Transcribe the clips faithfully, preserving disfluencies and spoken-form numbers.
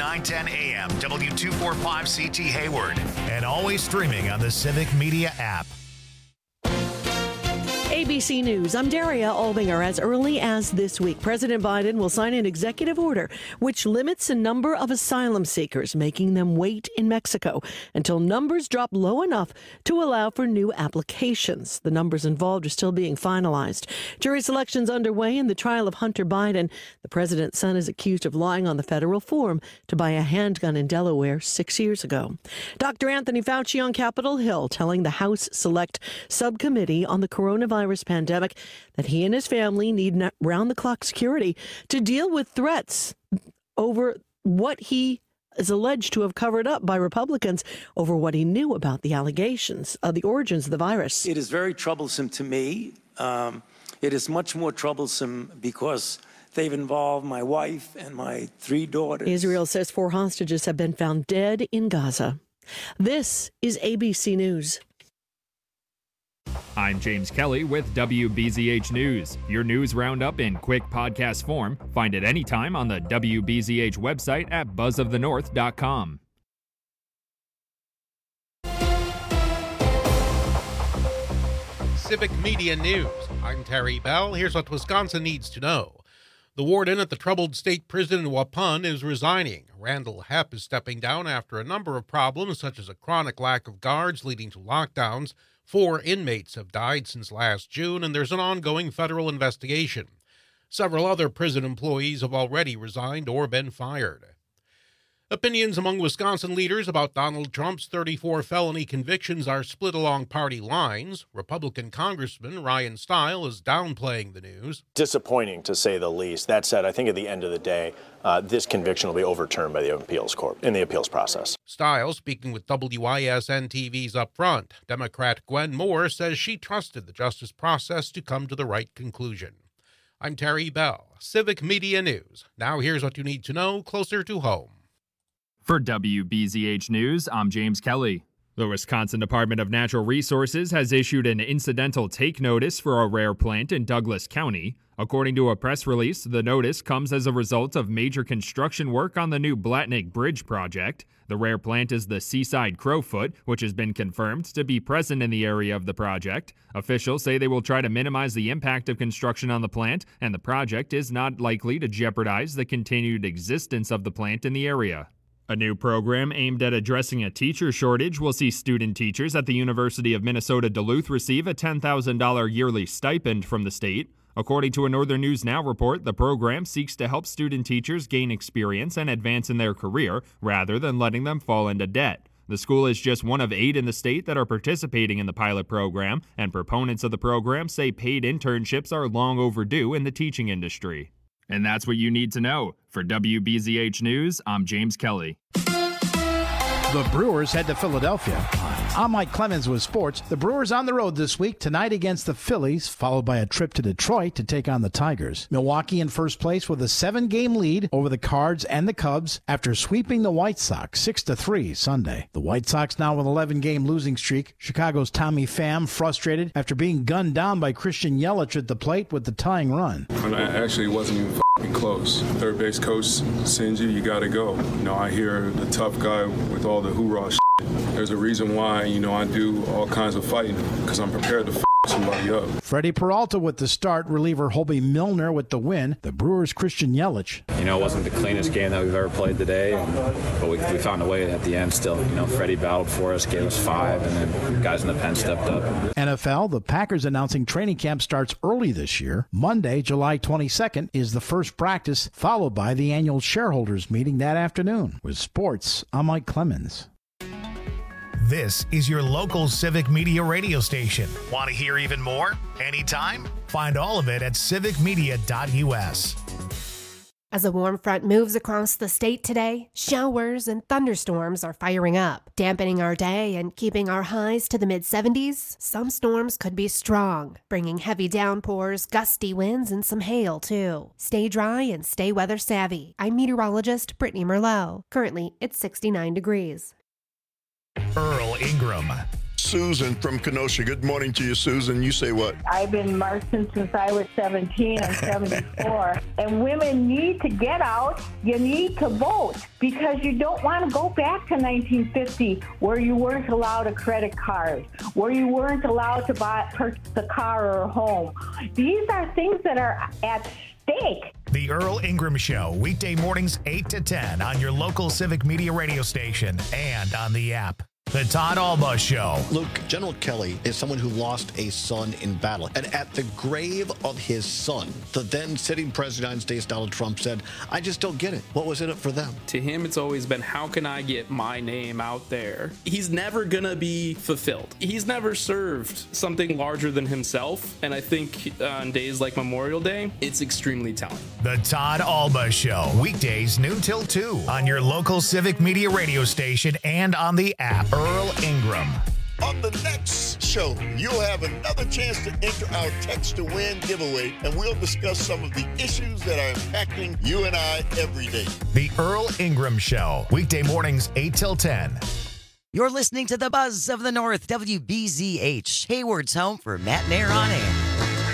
nine ten A M, W two forty-five C T Hayward, and always streaming on the Civic Media app. A B C News, I'm Daria Albinger. As early as this week, President Biden will sign an executive order which limits the number of asylum seekers, making them wait in Mexico until numbers drop low enough to allow for new applications. The numbers involved are still being finalized. Jury selection's underway in the trial of Hunter Biden. The president's son is accused of lying on the federal form to buy a handgun in Delaware six years ago. Doctor Anthony Fauci on Capitol Hill telling the House Select Subcommittee on the coronavirus pandemic that he and his family need round-the-clock security to deal with threats over what he is alleged to have covered up by Republicans over what he knew about the allegations of the origins of the virus. It is very troublesome to me. Um, it is much more troublesome because they've involved my wife and my three daughters. Israel says four hostages have been found dead in Gaza. This is A B C News. I'm James Kelly with W B Z H News, your news roundup in quick podcast form. Find it anytime on the W B Z H website at buzz of the north dot com. Civic Media News. I'm Terry Bell. Here's what Wisconsin needs to know. The warden at the troubled state prison in Waupun is resigning. Randall Hepp is stepping down after a number of problems, such as a chronic lack of guards leading to lockdowns. Four inmates have died since last June, and there's an ongoing federal investigation. Several other prison employees have already resigned or been fired. Opinions among Wisconsin leaders about Donald Trump's thirty-four felony convictions are split along party lines. Republican Congressman Ryan Steil is downplaying the news. Disappointing, to say the least. That said, I think at the end of the day, uh, this conviction will be overturned by the appeals court in the appeals process. Steil, speaking with W I S N T V's Upfront, Democrat Gwen Moore says she trusted the justice process to come to the right conclusion. I'm Terry Bell, Civic Media News. Now here's what you need to know closer to home. For W B Z H News, I'm James Kelly. The Wisconsin Department of Natural Resources has issued an incidental take notice for a rare plant in Douglas County. According to a press release, the notice comes as a result of major construction work on the new Blatnick Bridge project. The rare plant is the Seaside Crowfoot, which has been confirmed to be present in the area of the project. Officials say they will try to minimize the impact of construction on the plant, and the project is not likely to jeopardize the continued existence of the plant in the area. A new program aimed at addressing a teacher shortage will see student teachers at the University of Minnesota Duluth receive a ten thousand dollars yearly stipend from the state. According to a Northern News Now report, the program seeks to help student teachers gain experience and advance in their career rather than letting them fall into debt. The school is just one of eight in the state that are participating in the pilot program, and proponents of the program say paid internships are long overdue in the teaching industry. And that's what you need to know. For W B Z H News, I'm James Kelly. The Brewers head to Philadelphia. I'm Mike Clemens with sports. The Brewers on the road this week, tonight against the Phillies, followed by a trip to Detroit to take on the Tigers. Milwaukee in first place with a seven-game lead over the Cards and the Cubs after sweeping the White Sox six to three Sunday. The White Sox now with an eleven-game losing streak. Chicago's Tommy Pham frustrated after being gunned down by Christian Yelich at the plate with the tying run. Actually, it wasn't even f***ing close. Third base coach sends you, you got to go. You know, I hear the tough guy with all the hoorah shit. There's a reason why, you know, I do all kinds of fighting, because I'm prepared to f*** somebody up. Freddie Peralta with the start, reliever Hobie Milner with the win. The Brewers' Christian Yelich. You know, it wasn't the cleanest game that we've ever played today, but we, we found a way at the end still. You know, Freddie battled for us, gave us five, and then guys in the pen stepped up. N F L, the Packers announcing training camp starts early this year. Monday, July twenty-second, is the first practice, followed by the annual shareholders meeting that afternoon. With sports, I'm Mike Clemens. This is your local Civic Media radio station. Want to hear even more? Anytime? Find all of it at civic media dot u s. As a warm front moves across the state today, showers and thunderstorms are firing up, dampening our day and keeping our highs to the mid seventies. Some storms could be strong, bringing heavy downpours, gusty winds, and some hail, too. Stay dry and stay weather savvy. I'm meteorologist Brittany Merlot. Currently, it's sixty-nine degrees. Earl Ingram. Susan from Kenosha. Good morning to you, Susan. You say what? I've been marching since I was seventeen. I'm seventy-four. And women need to get out. You need to vote because you don't want to go back to nineteen fifty where you weren't allowed a credit card, where you weren't allowed to buy purchase a car or a home. These are things that are at stake. The Earl Ingram Show, weekday mornings eight to ten on your local Civic Media radio station and on the app. The Todd Alba Show. Luke, General Kelly is someone who lost a son in battle. And at the grave of his son, the then sitting president of the United States, Donald Trump, said, I just don't get it. What was in it for them? To him, it's always been, how can I get my name out there? He's never going to be fulfilled. He's never served something larger than himself. And I think on days like Memorial Day, it's extremely telling. The Todd Alba Show, weekdays noon till two on your local Civic Media radio station and on the app. Earl Ingram. On the next show, you'll have another chance to enter our Text to Win giveaway, and we'll discuss some of the issues that are impacting you and I every day. The Earl Ingram Show, weekday mornings eight till ten. You're listening to the Buzz of the North, W B Z H, Hayward's home for Matt and Air on Air.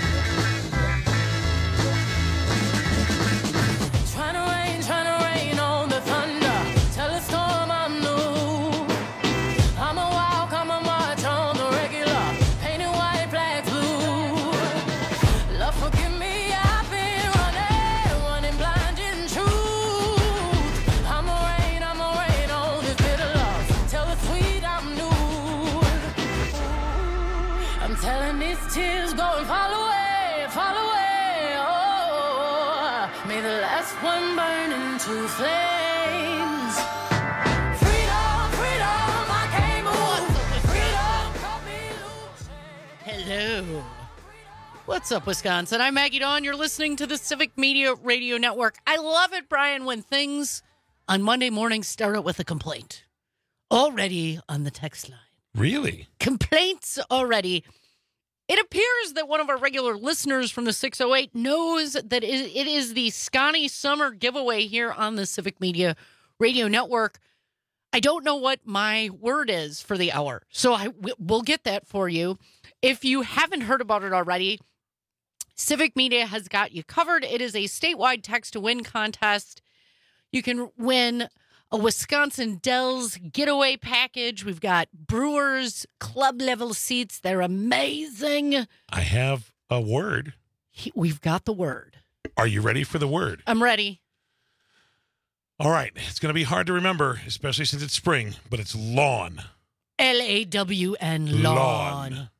Flames. Freedom, freedom, I came away. Freedom, cut me loose. Hello. What's up, Wisconsin? I'm Maggie Dawn. You're listening to the Civic Media Radio Network. I love it, Brian, when things on Monday morning start out with a complaint. Already on the text line. Really? Complaints already. It appears that one of our regular listeners from the six oh eight knows that it is the Scotty Summer giveaway here on the Civic Media Radio Network. I don't know what my word is for the hour, so I we'll get that for you. If you haven't heard about it already, Civic Media has got you covered. It is a statewide text to win contest. You can win a Wisconsin Dells getaway package. We've got Brewers club level seats. They're amazing. I have a word. We've got the word. Are you ready for the word? I'm ready. All right. It's going to be hard to remember, especially since it's spring, but it's lawn. L A W N, lawn. lawn.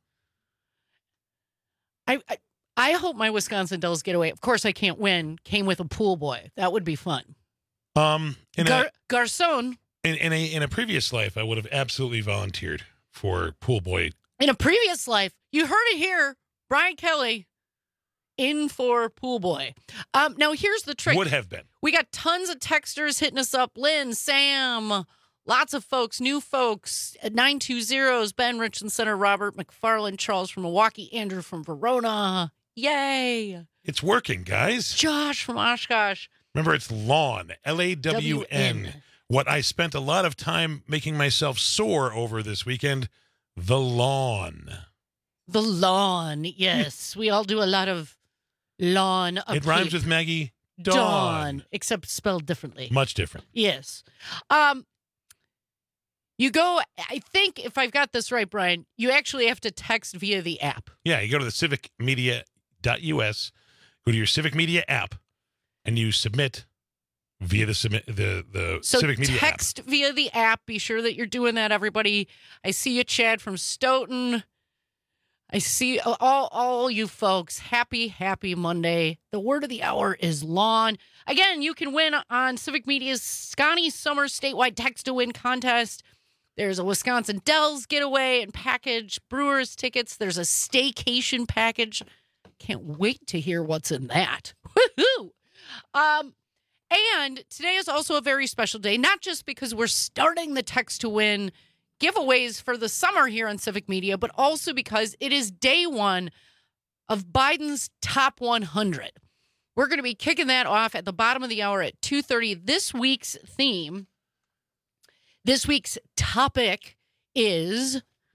I, I I hope my Wisconsin Dells getaway, of course I can't win, came with a pool boy. That would be fun. Um, in Gar- a, Garcon. In, in a in a previous life, I would have absolutely volunteered for pool boy. In a previous life, you heard it here, Brian Kelly, in for pool boy. Um, now here's the trick. Would have been. We got tons of texters hitting us up. Lynn, Sam, lots of folks, new folks. nine two zeros, Ben, Richland Center, Robert McFarland, Charles from Milwaukee, Andrew from Verona. Yay! It's working, guys. Josh from Oshkosh. Remember, it's lawn, L A W N. What I spent a lot of time making myself sore over this weekend, the lawn. The lawn, yes. We all do a lot of lawn. It rhymes with Maggie Dawn. Dawn, except spelled differently. Much different. Yes. Um, you go, I think, if I've got this right, Brian, you actually have to text via the app. Yeah, you go to the civic media dot U S, go to your Civic Media app, and you submit via the submit the the so Civic Media app. Text via the app. Be sure that you're doing that, everybody. I see you, Chad from Stoughton. I see all all you folks. Happy, happy Monday. The word of the hour is lawn. Again, you can win on Civic Media's Scotty Summer statewide text to win contest. There's a Wisconsin Dells getaway and package, Brewers tickets. There's a staycation package. Can't wait to hear what's in that. Woohoo! Um, and today is also a very special day, not just because we're starting the text to win giveaways for the summer here on Civic Media, but also because it is day one of Biden's Top one hundred. We're going to be kicking that off at the bottom of the hour at two thirty. This week's theme, this week's topic is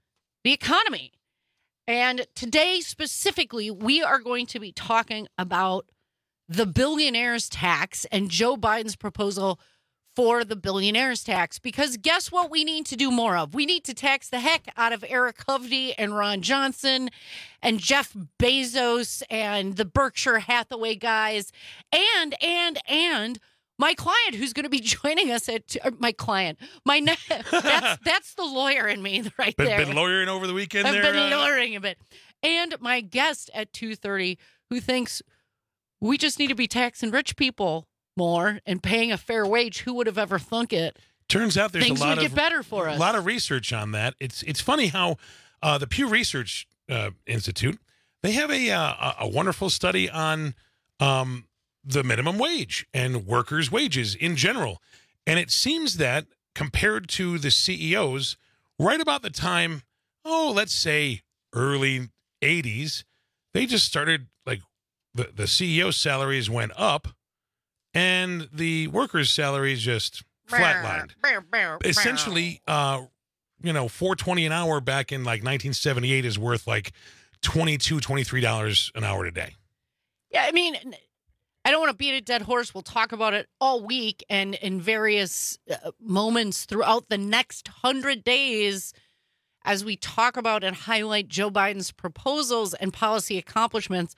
the economy. And today, specifically, we are going to be talking about the billionaire's tax and Joe Biden's proposal for the billionaire's tax. Because guess what we need to do more of? We need to tax the heck out of Eric Hovde and Ron Johnson and Jeff Bezos and the Berkshire Hathaway guys and, and, and my client who's going to be joining us at, uh, my client, my, ne- that's, that's the lawyer in me right been, there. Been lawyering over the weekend I've there? been uh... lawyering a bit. And my guest at two thirty who thinks we just need to be taxing rich people more and paying a fair wage. Who would have ever thunk it? Turns out there's Things a lot would of get better for us. A lot of research on that. It's it's funny how uh, the Pew Research uh, Institute, they have a uh, a wonderful study on um, the minimum wage and workers' wages in general, and it seems that compared to the C E Os, right about the time, oh, let's say early eighties, they just started like the the C E O salaries went up. And the workers' salaries just flatlined. Essentially, uh, you know, four twenty an hour back in like nineteen seventy-eight is worth like twenty-two, twenty-three dollars an hour today. Yeah, I mean, I don't want to beat a dead horse. We'll talk about it all week and in various uh, moments throughout the next hundred days as we talk about and highlight Joe Biden's proposals and policy accomplishments.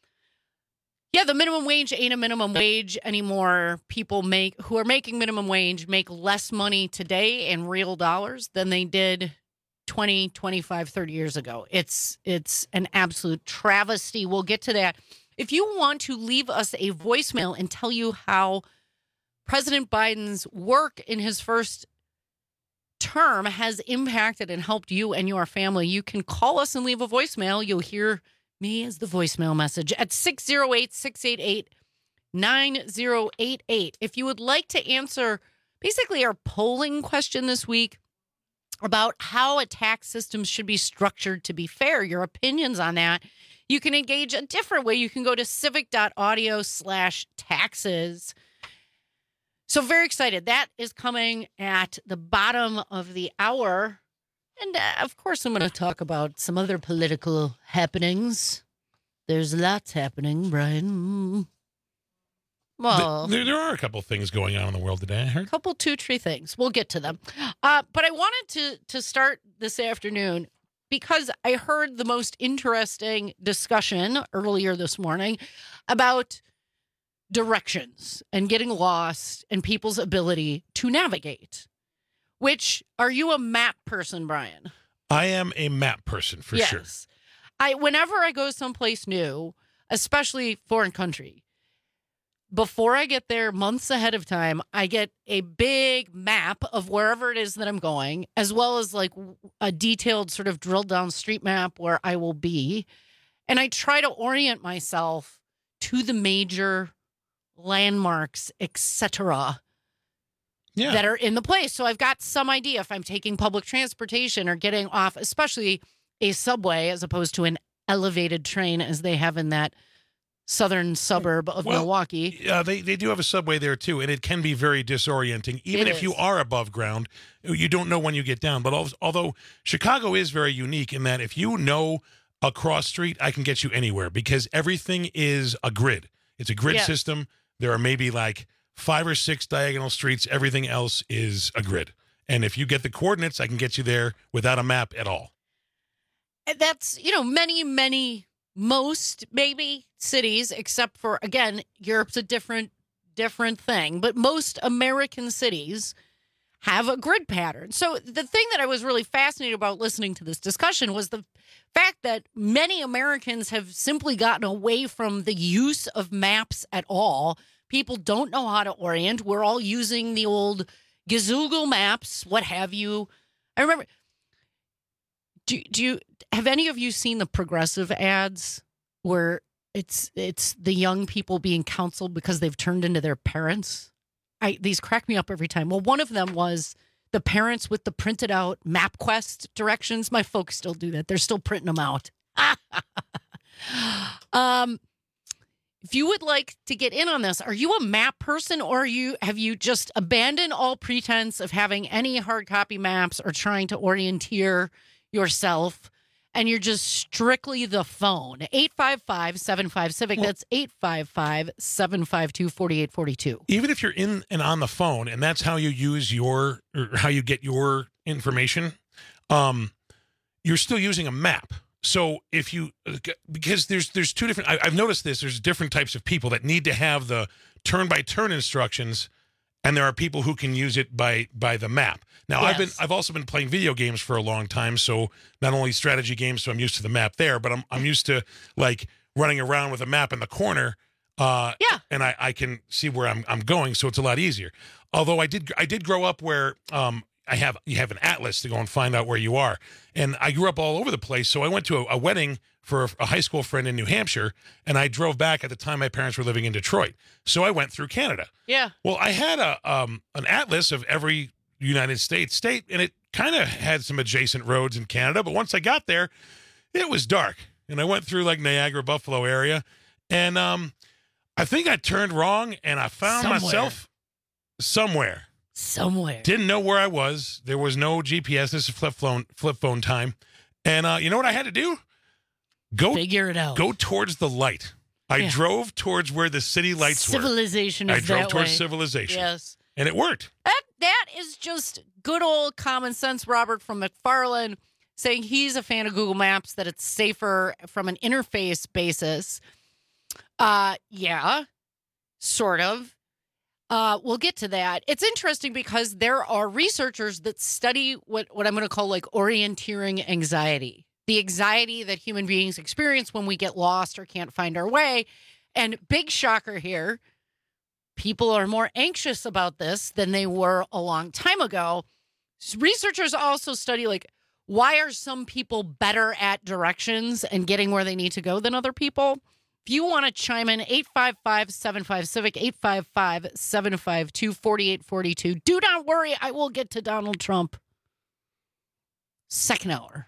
Yeah, the minimum wage ain't a minimum wage anymore. People make who are making minimum wage make less money today in real dollars than they did twenty, twenty-five, thirty years ago. It's it's an absolute travesty. We'll get to that. If you want to leave us a voicemail and tell you how President Biden's work in his first term has impacted and helped you and your family, you can call us and leave a voicemail. You'll hear me as the voicemail message at six oh eight, six eight eight, nine oh eight eight. If you would like to answer basically our polling question this week about how a tax system should be structured to be fair, your opinions on that, you can engage a different way. You can go to civic.audio slash taxes. So very excited. That is coming at the bottom of the hour. And, uh, of course, I'm going to talk about some other political happenings. There's lots happening, Brian. Well, there, there are a couple things going on in the world today, I heard. A couple, two, three things. We'll get to them. Uh, but I wanted to, to start this afternoon because I heard the most interesting discussion earlier this morning about directions and getting lost and people's ability to navigate. Which, are you a map person, Brian? I am a map person, for yes. sure. I whenever I go someplace new, especially foreign country, before I get there months ahead of time, I get a big map of wherever it is that I'm going, as well as like a detailed sort of drilled down street map where I will be. And I try to orient myself to the major landmarks, et cetera, Yeah. that are in the place. So I've got some idea if I'm taking public transportation or getting off, especially a subway as opposed to an elevated train as they have in that southern suburb of well, Milwaukee. Yeah, they, they do have a subway there too, and it can be very disorienting. Even It if is. you are above ground, you don't know when you get down. But al- although Chicago is very unique in that if you know a cross street, I can get you anywhere because everything is a grid. It's a grid Yes. system. There are maybe like five or six diagonal streets. Everything else is a grid. And if you get the coordinates, I can get you there without a map at all. And that's, you know, many, many, most maybe cities, except for, again, Europe's a different, different thing. But most American cities have a grid pattern. So the thing that I was really fascinated about listening to this discussion was the fact that many Americans have simply gotten away from the use of maps at all. People don't know how to orient. We're all using the old Gazoogle maps, what have you. I remember, do, do you, have any of you seen the progressive ads where it's it's the young people being counseled because they've turned into their parents? I These crack me up every time. Well, one of them was the parents with the printed out MapQuest directions. My folks still do that. They're still printing them out. um, if you would like to get in on this, are you a map person or are you have you just abandoned all pretense of having any hard copy maps or trying to orienteer yourself and you're just strictly the phone. eight five five, seven five, civic. That's eight five five, seven five two, four eight four two. Even if you're in and on the phone, and that's how you use your, or how you get your information, um, you're still using a map. So if you, because there's there's two different, I, I've noticed this, there's different types of people that need to have the turn-by-turn instructions, and there are people who can use it by by the map. Now, Yes. I've been I've also been playing video games for a long time, so not only strategy games, so I'm used to the map there, but I'm I'm used to like running around with a map in the corner. Uh, yeah, and I, I can see where I'm I'm going, so it's a lot easier. Although I did I did grow up where um I have you have an atlas to go and find out where you are, and I grew up all over the place. So I went to a, a wedding for a, a high school friend in New Hampshire, and I drove back at the time my parents were living in Detroit. So I went through Canada. Yeah. Well, I had a um an atlas of every United States state, and it kind of had some adjacent roads in Canada. But once I got there, it was dark, and I went through like Niagara, Buffalo area, and um, I think I turned wrong, and I found Somewhere. myself somewhere. Somewhere. Didn't know where I was. There was no G P S. This is flip phone flip phone time, and uh, you know what I had to do? Go figure it out. Go towards the light. I Yeah. drove towards where the city lights were. Civilization I is drove that towards way. civilization. Yes. And it worked. That that is just good old common sense, Robert from McFarland, saying he's a fan of Google Maps, that it's safer from an interface basis. Uh, yeah, sort of. Uh, we'll get to that. It's interesting because there are researchers that study what, what I'm going to call like orienteering anxiety, the anxiety that human beings experience when we get lost or can't find our way. And big shocker here, people are more anxious about this than they were a long time ago. Researchers also study, like, why are some people better at directions and getting where they need to go than other people? If you want to chime in, eight five five, seven five, civic, eight five five, seven five two, four eight four two. Do not worry, I will get to Donald Trump. Second hour.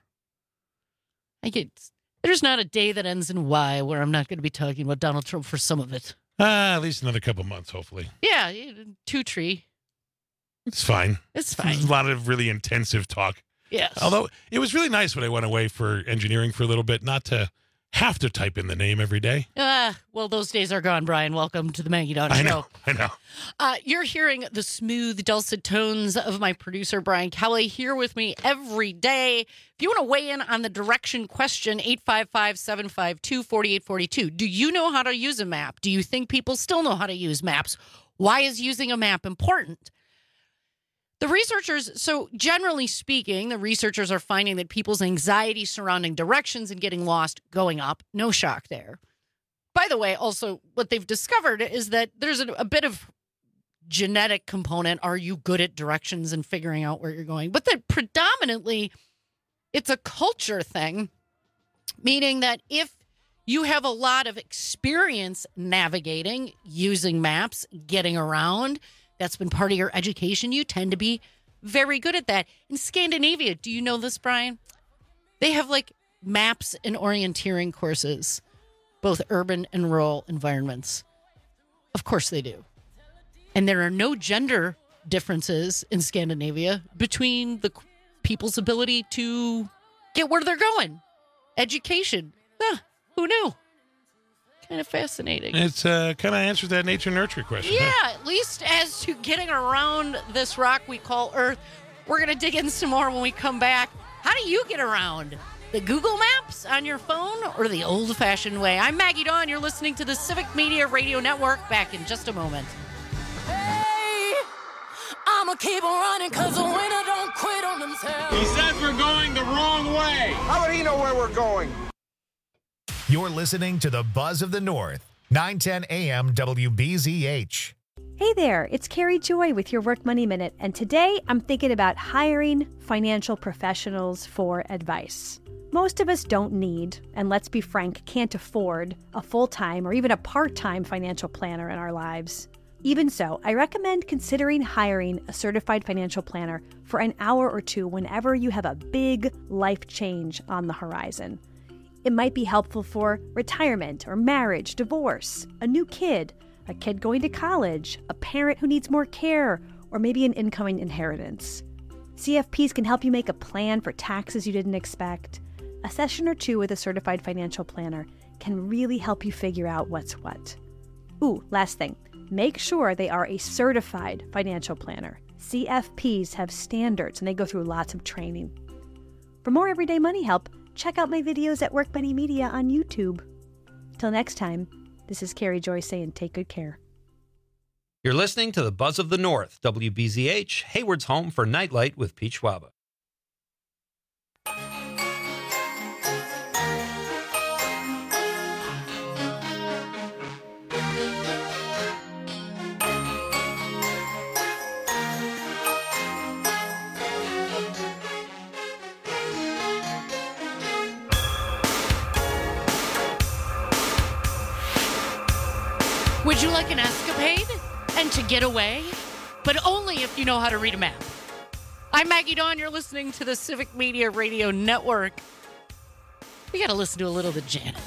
I get, there's not a day that ends in Y where I'm not going to be talking about Donald Trump for some of it. Uh, at least another couple months, hopefully. Yeah, two tree. It's fine. It's fine. There's a lot of really intensive talk. Yes. Although it was really nice when I went away for engineering for a little bit, not to have to type in the name every day. Uh, well, those days are gone, Brian. Welcome to the Maggie Dog I Show. know. I know. Uh, you're hearing the smooth, dulcet tones of my producer, Brian Kelly, here with me every day. If you want to weigh in on the direction question, eight five five, seven five two, four eight four two. Do you know how to use a map? Do you think people still know how to use maps? Why is using a map important? The researchers, so generally speaking, the researchers are finding that people's anxiety surrounding directions and getting lost going up. No shock there. By the way, also, what they've discovered is that there's a, a bit of genetic component. Are you good at directions and figuring out where you're going? But that predominantly, it's a culture thing, meaning that if you have a lot of experience navigating, using maps, getting around, that's been part of your education, you tend to be very good at that. In Scandinavia, do you know this, Brian? They have like maps and orienteering courses, both urban and rural environments. Of course they do. And there are no gender differences in Scandinavia between the people's ability to get where they're going. Education. Huh, who knew? Kind of fascinating. It's uh, kind of answers that nature nurture question. Yeah, huh? at least as to getting around this rock we call Earth. We're going to dig in some more when we come back. How do you get around? The Google Maps on your phone or the old-fashioned way? I'm Maggie Dawn. You're listening to the Civic Media Radio Network. Back in just a moment. Hey, I'ma keep on running because the winner don't quit on themselves. He says we're going the wrong way. How would he know where we're going? You're listening to the Buzz of the North, nine ten A M W B Z H. Hey there, it's Carrie Joy with your Work Money Minute, and today I'm thinking about hiring financial professionals for advice. Most of us don't need, and let's be frank, can't afford a full-time or even a part-time financial planner in our lives. Even so, I recommend considering hiring a certified financial planner for an hour or two whenever you have a big life change on the horizon. It might be helpful for retirement or marriage, divorce, a new kid, a kid going to college, a parent who needs more care, or maybe an incoming inheritance. C F Ps can help you make a plan for taxes you didn't expect. A session or two with a certified financial planner can really help you figure out what's what. Ooh, last thing. Make sure they are a certified financial planner. C F Ps have standards and they go through lots of training. For more everyday money help, check out my videos at Work Money Media on YouTube. Till next time, this is Carrie Joy saying take good care. You're listening to the Buzz of the North, W B Z H, Hayward's home for Nightlight with Pete Schwaba. Would you like an escapade and to get away? But only if you know how to read a map. I'm Maggie Dawn. You're listening to the Civic Media Radio Network. We got to listen to a little bit, Janet.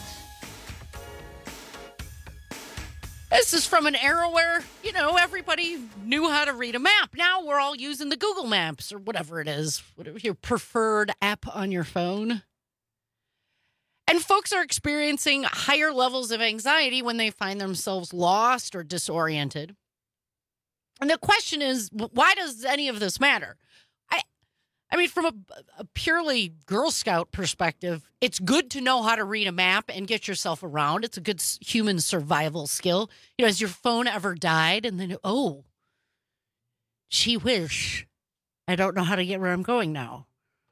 This is from an era where, you know, everybody knew how to read a map. Now we're all using the Google Maps or whatever it is, whatever your preferred app on your phone. And folks are experiencing higher levels of anxiety when they find themselves lost or disoriented. And the question is, why does any of this matter? I I mean, from a, a purely Girl Scout perspective, it's good to know how to read a map and get yourself around. It's a good human survival skill. You know, has your phone ever died? And then, oh, gee whiz, I don't know how to get where I'm going now.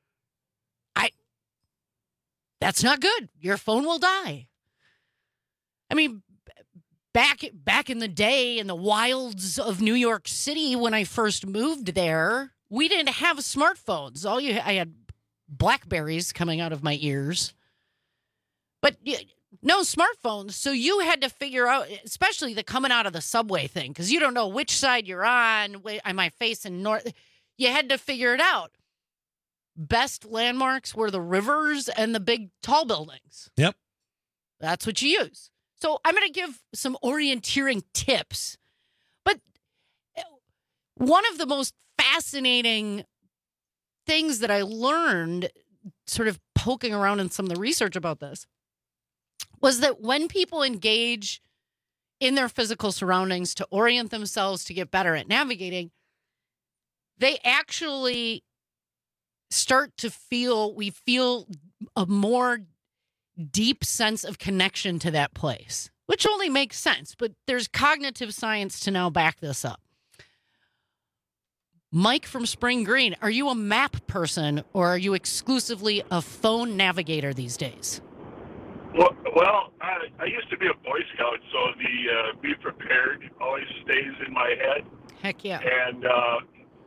That's not good. Your phone will die. I mean, back back in the day in the wilds of New York City when I first moved there, we didn't have smartphones. All you I had Blackberries coming out of my ears. But no smartphones. So you had to figure out, especially the coming out of the subway thing, because you don't know which side you're on. Am I facing north? You had to figure it out. Best landmarks were the rivers and the big tall buildings. Yep. That's what you use. So I'm going to give some orienteering tips. But one of the most fascinating things that I learned sort of poking around in some of the research about this was that when people engage in their physical surroundings to orient themselves to get better at navigating, they actually start to feel, we feel a more deep sense of connection to that place, which only makes sense, but there's cognitive science to now back this up. Mike from Spring Green, are you a map person or are you exclusively a phone navigator these days? Well, well I, I used to be a Boy Scout, so the uh, be prepared always stays in my head. Heck yeah. And uh,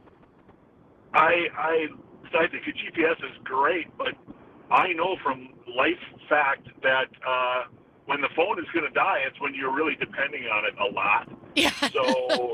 I, I, I think a G P S is great, but I know from life fact that uh, when the phone is going to die, it's when you're really depending on it a lot. Yeah. So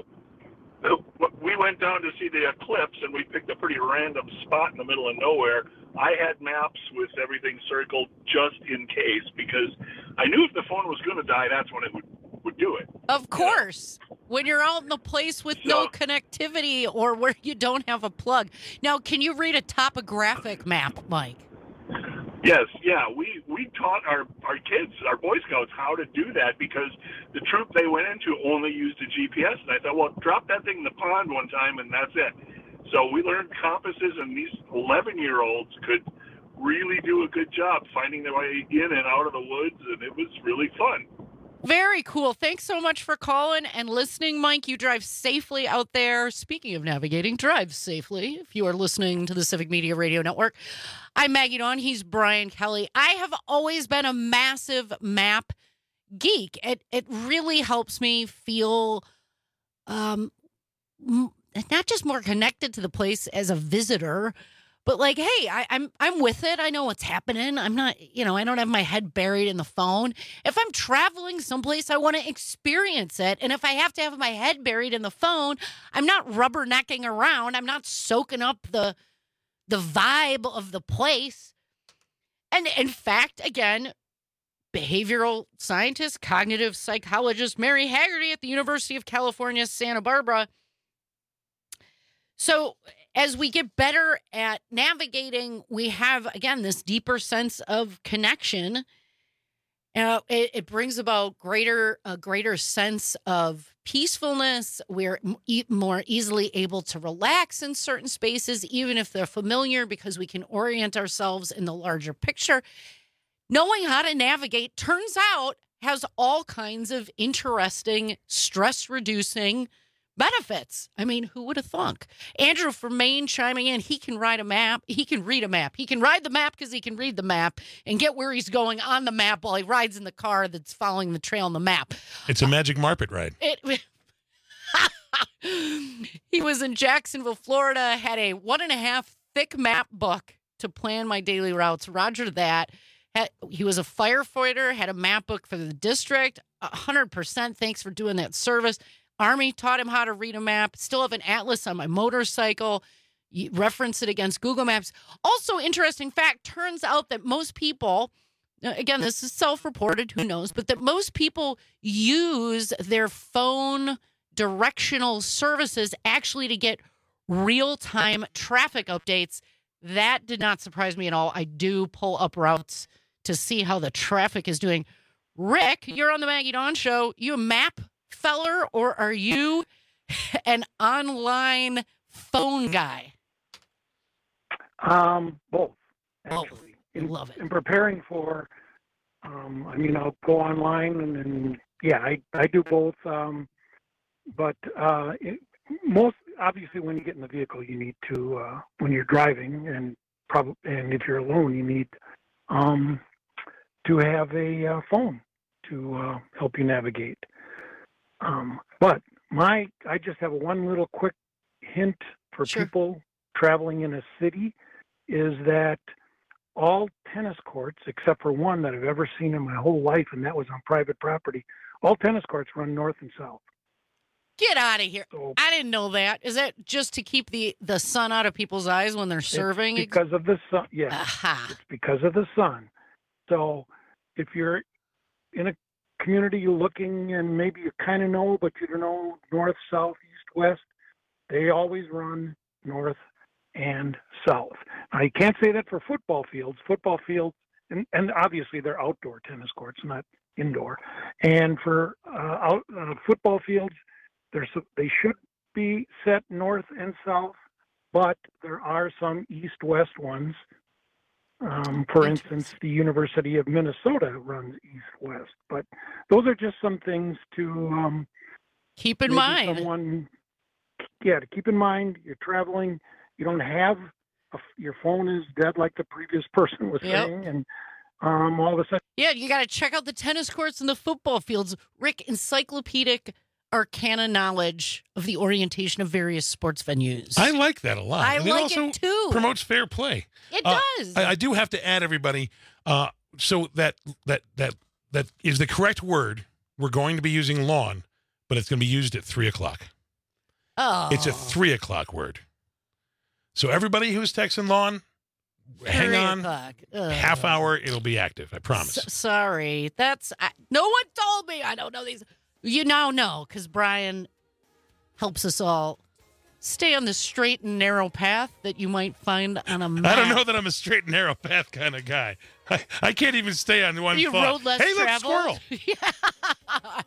we went down to see the eclipse, and we picked a pretty random spot in the middle of nowhere. I had maps with everything circled just in case, because I knew if the phone was going to die, that's when it would, would do it. Of course. You know? When you're out in the place with so, no connectivity or where you don't have a plug. Now, can you read a topographic map, Mike? Yes, yeah. We, we taught our, our kids, our Boy Scouts, how to do that because the troop they went into only used a G P S. And I thought, well, drop that thing in the pond one time and that's it. So we learned compasses, and these eleven-year-olds could really do a good job finding their way in and out of the woods, and it was really fun. Very cool. Thanks so much for calling and listening, Mike. You drive safely out there. Speaking of navigating, drive safely if you are listening to the Civic Media Radio Network. I'm Maggie Dawn. He's Brian Kelly. I have always been a massive map geek. It it really helps me feel um, not just more connected to the place as a visitor, but like, hey, I, I'm I'm with it. I know what's happening. I'm not, you know, I don't have my head buried in the phone. If I'm traveling someplace, I want to experience it. And if I have to have my head buried in the phone, I'm not rubbernecking around. I'm not soaking up the the vibe of the place. And in fact, again, behavioral scientist, cognitive psychologist Mary Haggerty at the University of California, Santa Barbara. So as we get better at navigating, we have, again, this deeper sense of connection. Uh, it, it brings about greater a greater sense of peacefulness. We're e- more easily able to relax in certain spaces, even if they're familiar, because we can orient ourselves in the larger picture. Knowing how to navigate, turns out, has all kinds of interesting, stress-reducing benefits. I mean, who would have thunk? Andrew from Maine chiming in. He can ride a map. He can read a map. He can ride the map because he can read the map and get where he's going on the map while he rides in the car that's following the trail on the map. It's a magic Marpet ride. It. He was in Jacksonville, Florida, had a one and a half thick map book to plan my daily routes. Roger that. Had, he was a firefighter, had a map book for the district. one hundred percent thanks for doing that service. Army taught him how to read a map. Still have an atlas on my motorcycle. You reference it against Google Maps. Also, interesting fact, turns out that most people, again, this is self-reported, who knows, but that most people use their phone directional services actually to get real-time traffic updates. That did not surprise me at all. I do pull up routes to see how the traffic is doing. Rick, you're on the Maggie Dawn Show. You a map feller, or are you an online phone guy? Um, both. Both. In, Love it. In preparing for, um, I mean, I'll go online and, and yeah, I, I do both. Um, but uh, it, most obviously, when you get in the vehicle, you need to uh, when you're driving, and probably, and if you're alone, you need um, to have a uh, phone to uh, help you navigate. Um, but my, I just have one little quick hint for Sure. people traveling in a city is that all tennis courts, except for one that I've ever seen in my whole life, and that was on private property, all tennis courts run north and south. Get out of here. I didn't know that. Is that just to keep the, the sun out of people's eyes when they're serving? It's because of the sun. Yes, Aha. It's because of the sun. So if you're in a community you're looking and maybe you kind of know, but you don't know north, south, east, west, they always run north and south. Now, you can't say that for football fields. Football fields, and, and obviously they're outdoor tennis courts, not indoor. And for uh, out, uh, football fields, There's, they should be set north and south, but there are some east-west ones. Um, for instance, the University of Minnesota runs east-west. But those are just some things to um, keep in maybe mind. Someone, yeah, to keep in mind. You're traveling. You don't have a, your phone is dead, like the previous person was Yep. saying, and um, all of a sudden. Yeah, you got to check out the tennis courts and the football fields. Rick, encyclopedic arcana knowledge of the orientation of various sports venues. I like that a lot. I and like it also it too. promotes fair play. It Uh, does. I, I do have to add, everybody, uh, so that that that that is the correct word. We're going to be using lawn, but it's going to be used at three o'clock. Oh, It's a three o'clock word. So everybody who's texting lawn, hang three on. o'clock. Ugh. Half hour, it'll be active. I promise. S- sorry, that's I, no one told me. I don't know these. You now know because Brian helps us all stay on the straight and narrow path that you might find on a map. I don't know that I'm a straight and narrow path kind of guy. I, I can't even stay on one You thought. road less hey, look, traveled? squirrel.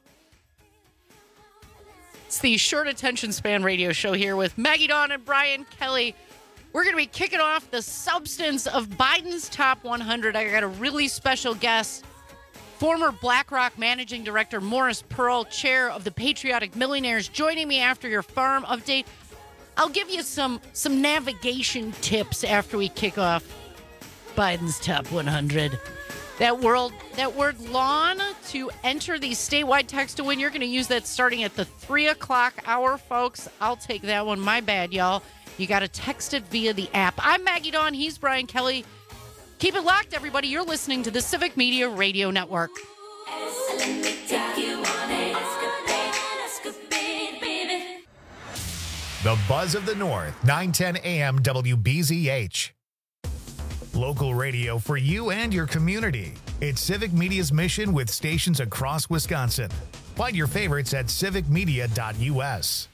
It's the Short Attention Span radio show here with Maggie Dawn and Brian Kelly. We're going to be kicking off the substance of Biden's top one hundred. I got a really special guest. Former BlackRock Managing Director Morris Pearl, chair of the Patriotic Millionaires, joining me after your farm update. I'll give you some some navigation tips after we kick off Biden's top one hundred. That world, that word lawn to enter the statewide text to win. You're going to use that starting at the three o'clock hour, folks. I'll take that one. My bad, y'all. You got to text it via the app. I'm Maggie Dawn. He's Brian Kelly. Keep it locked, everybody. You're listening to the Civic Media Radio Network. The Buzz of the North, nine ten A M W B Z H. Local radio for you and your community. It's Civic Media's mission with stations across Wisconsin. Find your favorites at civic media dot U S.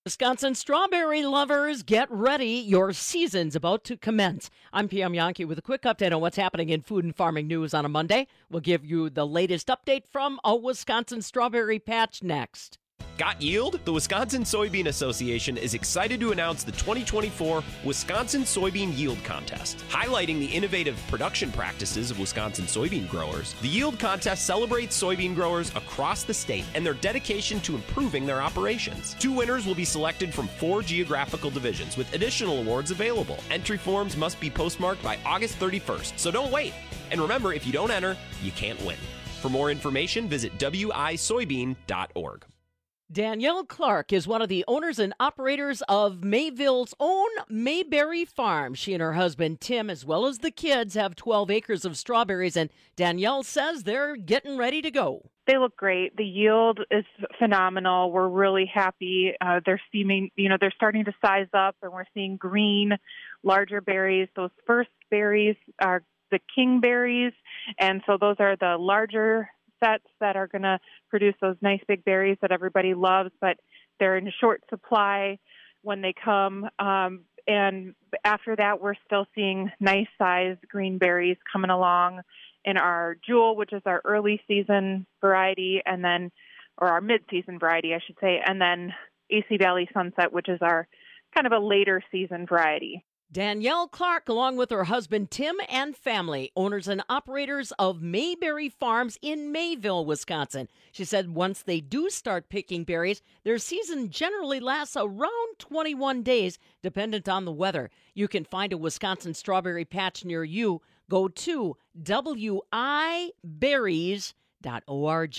Wisconsin strawberry lovers, get ready. Your season's about to commence. I'm P M Yankee with a quick update on what's happening in food and farming news on a Monday. We'll give you the latest update from a Wisconsin strawberry patch next. Got yield? The Wisconsin Soybean Association is excited to announce the twenty twenty-four Wisconsin Soybean Yield Contest. Highlighting the innovative production practices of Wisconsin soybean growers, the Yield Contest celebrates soybean growers across the state and their dedication to improving their operations. Two winners will be selected from four geographical divisions with additional awards available. Entry forms must be postmarked by August thirty-first, so don't wait. And remember, if you don't enter, you can't win. For more information, visit w i soybean dot org. Danielle Clark is one of the owners and operators of Mayville's own Mayberry Farm. She and her husband, Tim, as well as the kids, have twelve acres of strawberries, and Danielle says they're getting ready to go. They look great. The yield is phenomenal. We're really happy. Uh, they're seeming, you know, they're starting to size up, and we're seeing green, larger berries. Those first berries are the king berries, and so those are the larger sets that are going to produce those nice big berries that everybody loves, but they're in short supply when they come. Um, and after that, we're still seeing nice sized green berries coming along in our Jewel, which is our early season variety, and then, or our mid-season variety, I should say, and then A C Valley Sunset, which is our kind of a later season variety. Danielle Clark, along with her husband Tim and family, owners and operators of Mayberry Farms in Mayville, Wisconsin. She said once they do start picking berries, their season generally lasts around twenty-one days, dependent on the weather. You can find a Wisconsin strawberry patch near you. Go to w i berries dot org.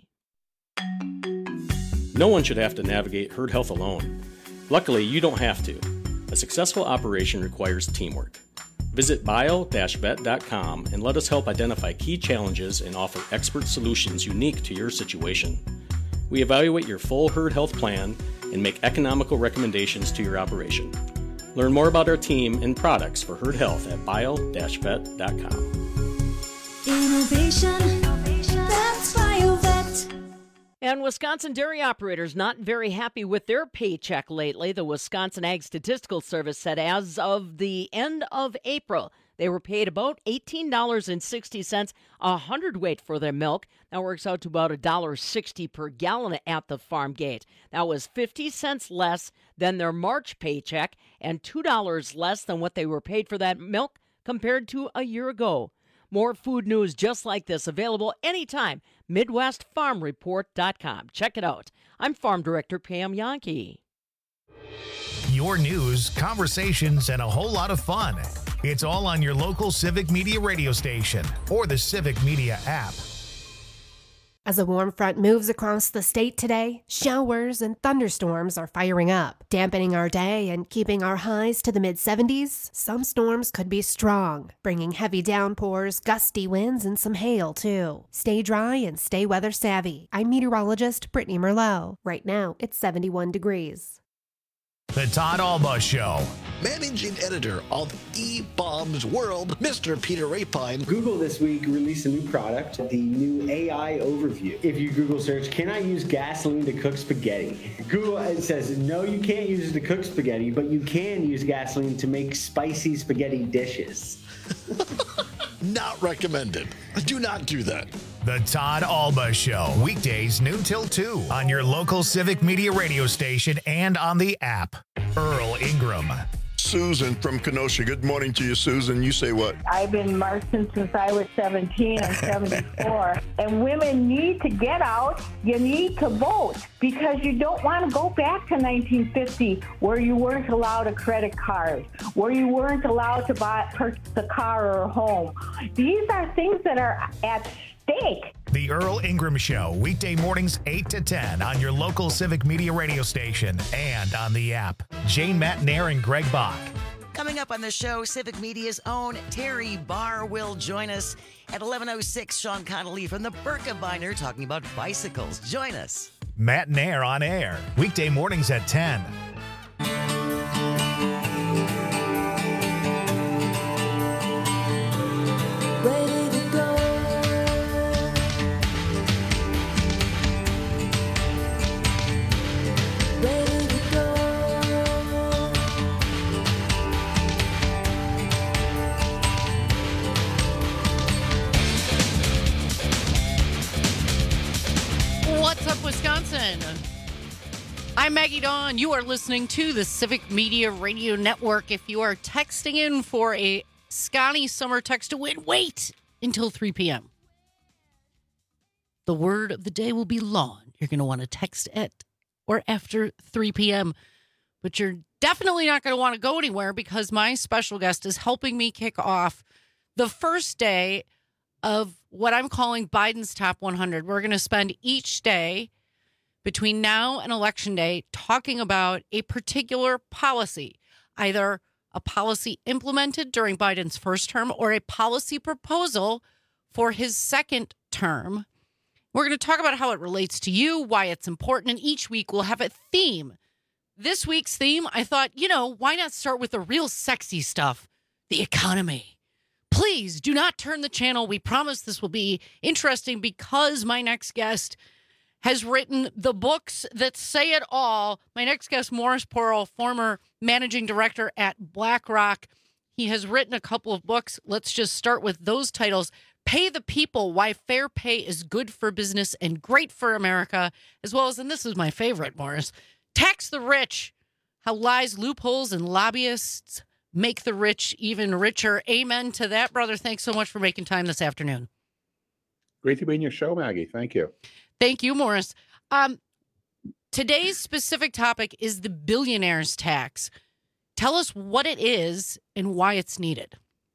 No one should have to navigate herd health alone. Luckily, you don't have to. A successful operation requires teamwork. Visit bio dash vet dot com and let us help identify key challenges and offer expert solutions unique to your situation. We evaluate your full herd health plan and make economical recommendations to your operation. Learn more about our team and products for herd health at bio dash vet dot com. Innovation, that's BioVet. And Wisconsin dairy operators not very happy with their paycheck lately. The Wisconsin Ag Statistical Service said as of the end of April, they were paid about eighteen dollars and sixty cents a hundredweight for their milk. That works out to about one dollar sixty per gallon at the farm gate. That was fifty cents less than their March paycheck and two dollars less than what they were paid for that milk compared to a year ago. More food news just like this available anytime. Midwest Farm Report dot com. Check it out. I'm Farm Director Pam Yankee. Your news, conversations, and a whole lot of fun. It's all on your local Civic Media radio station or the Civic Media app. As a warm front moves across the state today, showers and thunderstorms are firing up, dampening our day and keeping our highs to the mid seventies. Some storms could be strong, bringing heavy downpours, gusty winds, and some hail, too. Stay dry and stay weather savvy. I'm meteorologist Brittany Merlot. Right now, it's seventy-one degrees. The Todd Alba Show. Managing editor of E-Bombs World, Mister Peter Rapine. Google this week released a new product, the new A I Overview. If you Google search, can I use gasoline to cook spaghetti? Google it says, no, you can't use it to cook spaghetti, but you can use gasoline to make spicy spaghetti dishes. Not recommended. Do not do that. The Todd Alba Show, weekdays noon till two on your local Civic Media radio station and on the app. Earl Ingram. Susan from Kenosha. Good morning to you, Susan. You say what? I've been marching since I was seventeen. I'm seventy-four. And women need to get out. You need to vote because you don't want to go back to nineteen fifty where you weren't allowed a credit card, where you weren't allowed to buy purchase a car or a home. These are things that are at stake. The Earl Ingram Show, weekday mornings eight to ten on your local Civic Media radio station and on the app. Jane Matnair and Greg Bach. Coming up on the show, Civic Media's own Terry Barr will join us at eleven oh six. Sean Connolly from the Birkebeiner talking about bicycles. Join us. Matnair on air, weekday mornings at ten. Ready to go. Ready to go. Wisconsin. I'm Maggie Dawn. You are listening to the Civic Media Radio Network. If you are texting in for a Scotty Summer text to win, wait until three p.m. The word of the day will be lawn. You're going to want to text at or after three p.m., but you're definitely not going to want to go anywhere because my special guest is helping me kick off the first day of what I'm calling Biden's Top one hundred. We're going to spend each day between now and Election Day talking about a particular policy, either a policy implemented during Biden's first term or a policy proposal for his second term. We're going to talk about how it relates to you, why it's important, and each week we'll have a theme. This week's theme, I thought, you know, why not start with the real sexy stuff, the economy. Please do not turn the channel. We promise this will be interesting because my next guest has written the books that say it all. My next guest, Morris Pearl, former managing director at BlackRock. He has written a couple of books. Let's just start with those titles. Pay the People, Why Fair Pay is Good for Business and Great for America, as well as, and this is my favorite, Morris, Tax the Rich, How Lies, Loopholes, and Lobbyists Make the Rich Even Richer. Amen to that, brother. Thanks so much for making time this afternoon. Great to be in your show, Maggie. Thank you. Thank you, Morris. Um, today's specific topic is the billionaire's tax. Tell us what it is and why it's needed.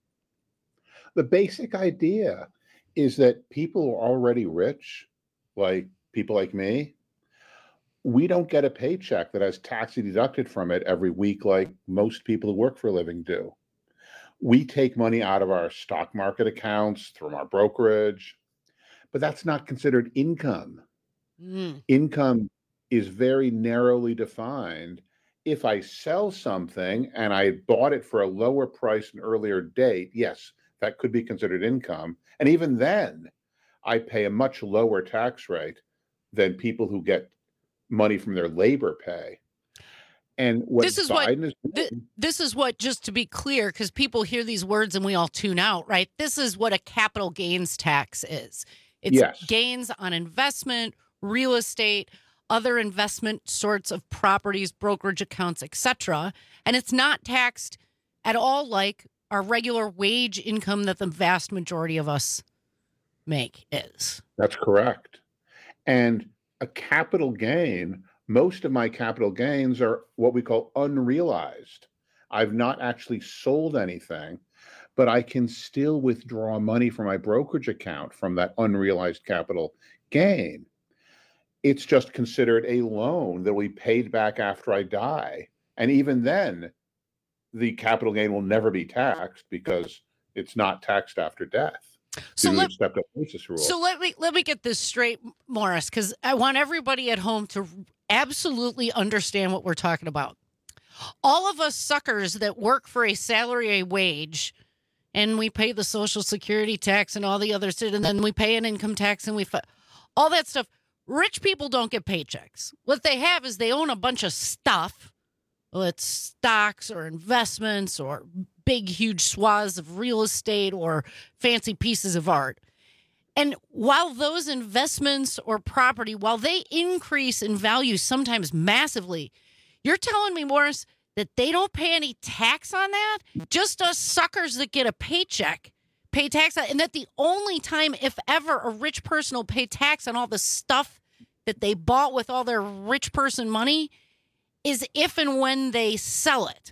The basic idea is that people who are already rich, like people like me, we don't get a paycheck that has tax deducted from it every week like most people who work for a living do. We take money out of our stock market accounts from our brokerage, but that's not considered income. Mm. Income is very narrowly defined. If I sell something and I bought it for a lower price an earlier date, yes, that could be considered income. And even then, I pay a much lower tax rate than people who get money from their labor pay. And what this is Biden what is doing, th- this is what, just to be clear, because people hear these words and we all tune out, right? This is what a capital gains tax is. It's Yes. gains on investment, real estate, other investment sorts of properties, brokerage accounts, et cetera. And it's not taxed at all like our regular wage income that the vast majority of us make is. That's correct. And a capital gain, most of my capital gains are what we call unrealized. I've not actually sold anything, but I can still withdraw money from my brokerage account from that unrealized capital gain. It's just considered a loan that will be paid back after I die. And even then, the capital gain will never be taxed because it's not taxed after death. So due to let- the stepped up basis rule. So let me let me get this straight, Morris, because I want everybody at home to absolutely understand what we're talking about. All of us suckers that work for a salary, a wage, and we pay the Social Security tax and all the other shit, and then we pay an income tax and we fi- all that stuff. Rich people don't get paychecks. What they have is they own a bunch of stuff. Well, it's stocks or investments or big, huge swaths of real estate or fancy pieces of art. And while those investments or property, while they increase in value sometimes massively, you're telling me, Morris, that they don't pay any tax on that? Just us suckers that get a paycheck pay tax on, and that the only time, if ever, a rich person will pay tax on all the stuff that they bought with all their rich person money is if and when they sell it.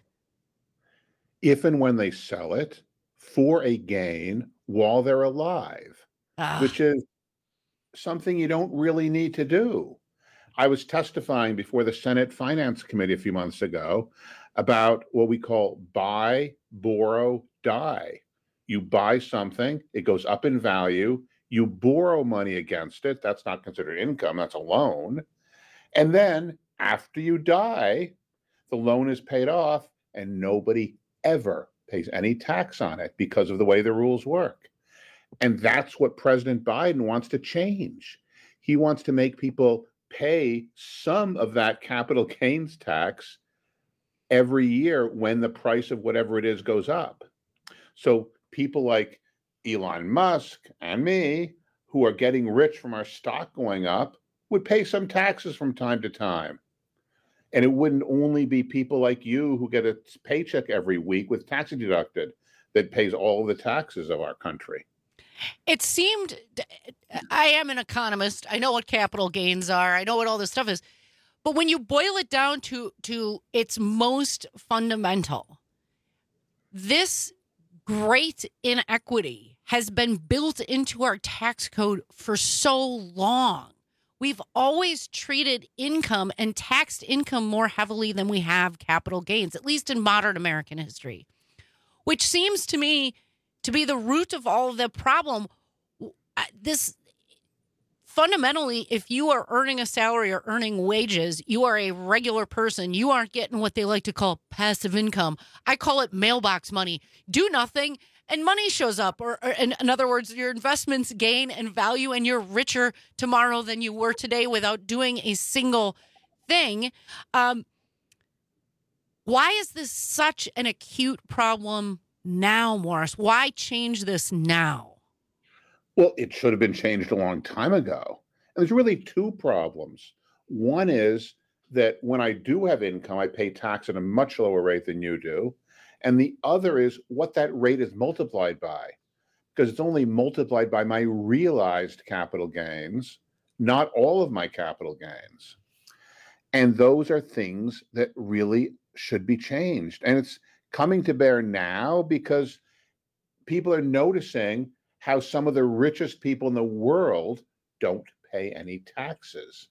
If and when they sell it for a gain while they're alive, Ah. which is something you don't really need to do. I was testifying before the Senate Finance Committee a few months ago about what we call buy, borrow, die. You buy something, it goes up in value, you borrow money against it, that's not considered income, that's a loan. And then after you die, the loan is paid off and nobody ever pays any tax on it because of the way the rules work. And that's what President Biden wants to change. He wants to make people pay some of that capital gains tax every year when the price of whatever it is goes up. So people like Elon Musk and me, who are getting rich from our stock going up, would pay some taxes from time to time. And it wouldn't only be people like you who get a paycheck every week with taxes deducted that pays all the taxes of our country. It seemed, I am an economist. I know what capital gains are. I know what all this stuff is. But when you boil it down to, to its most fundamental, this great inequity has been built into our tax code for so long. We've always treated income and taxed income more heavily than we have capital gains, at least in modern American history, which seems to me to be the root of all of the problem. This fundamentally, if you are earning a salary or earning wages, you are a regular person. You aren't getting what they like to call passive income. I call it mailbox money. Do nothing and money shows up. Or, or in, in other words, your investments gain and value and you're richer tomorrow than you were today without doing a single thing. Um, why is this such an acute problem now, Morris? Why change this now? Well, it should have been changed a long time ago. And there's really two problems. One is that when I do have income, I pay tax at a much lower rate than you do. And the other is what that rate is multiplied by, because it's only multiplied by my realized capital gains, not all of my capital gains. And those are things that really should be changed. And it's coming to bear now because people are noticing how some of the richest people in the world don't pay any taxes.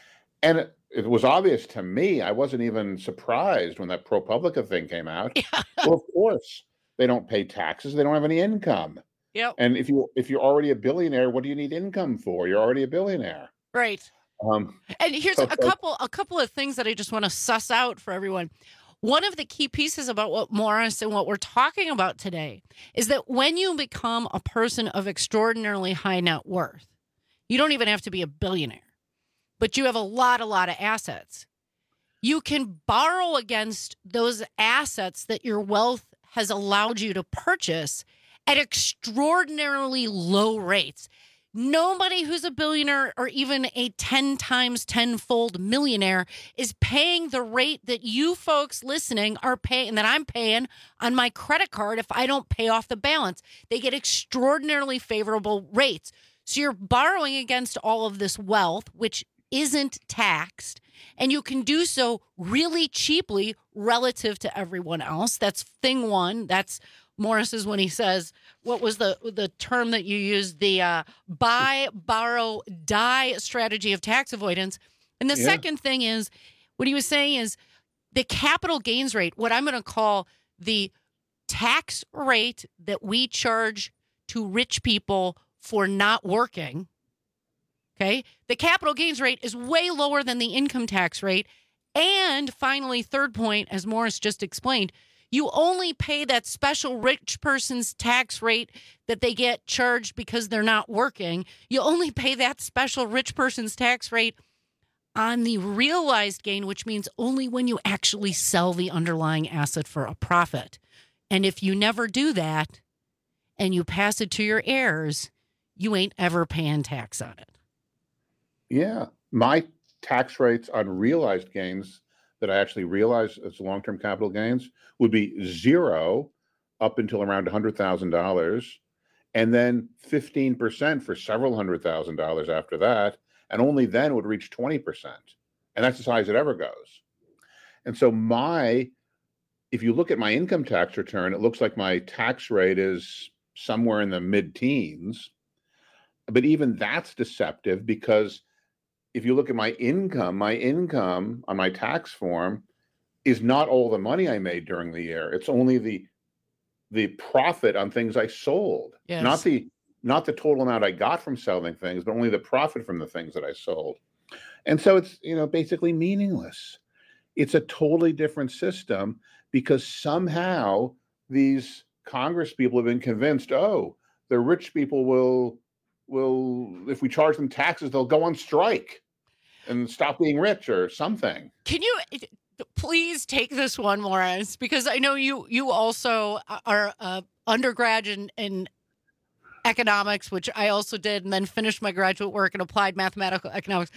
And it, it was obvious to me. I wasn't even surprised when that ProPublica thing came out. Yeah. Well, of course, they don't pay taxes. They don't have any income. Yep. And if you if you're already a billionaire, what do you need income for? You're already a billionaire. Right. Um, and here's a couple a couple of things that I just want to suss out for everyone. One of the key pieces about what Morris and what we're talking about today is that when you become a person of extraordinarily high net worth, you don't even have to be a billionaire, but you have a lot, a lot of assets. You can borrow against those assets that your wealth has allowed you to purchase at extraordinarily low rates. Nobody who's a billionaire or even a ten times tenfold millionaire is paying the rate that you folks listening are paying, that I'm paying on my credit card if I don't pay off the balance. They get extraordinarily favorable rates. So you're borrowing against all of this wealth, which isn't taxed, and you can do so really cheaply relative to everyone else. That's thing one. That's Morris's when he says, what was the the term that you used? The uh, buy, borrow, die strategy of tax avoidance. And the yeah. second thing is, what he was saying is the capital gains rate, what I'm going to call the tax rate that we charge to rich people for not working. Okay. The capital gains rate is way lower than the income tax rate. And finally, third point, as Morris just explained, you only pay that special rich person's tax rate that they get charged because they're not working. You only pay that special rich person's tax rate on the realized gain, which means only when you actually sell the underlying asset for a profit. And if you never do that and you pass it to your heirs, you ain't ever paying tax on it. Yeah. My tax rates on realized gains that I actually realize as long-term capital gains would be zero up until around one hundred thousand dollars, and then fifteen percent for several hundred thousand dollars after that, and only then would reach twenty percent. And that's as high as it ever goes. And so my, if you look at my income tax return, it looks like my tax rate is somewhere in the mid-teens. But even that's deceptive because if you look at my income, my income on my tax form is not all the money I made during the year. It's only the the profit on things I sold, yes. not the not the total amount I got from selling things, but only the profit from the things that I sold. And so it's, you know, basically meaningless. It's a totally different system because somehow these Congress people have been convinced, oh, the rich people will will, if we charge them taxes, they'll go on strike and stop being rich or something. Can you please take this one, Morris? Because I know you you also are uh, undergrad in, in economics, which I also did, and then finished my graduate work in applied mathematical economics.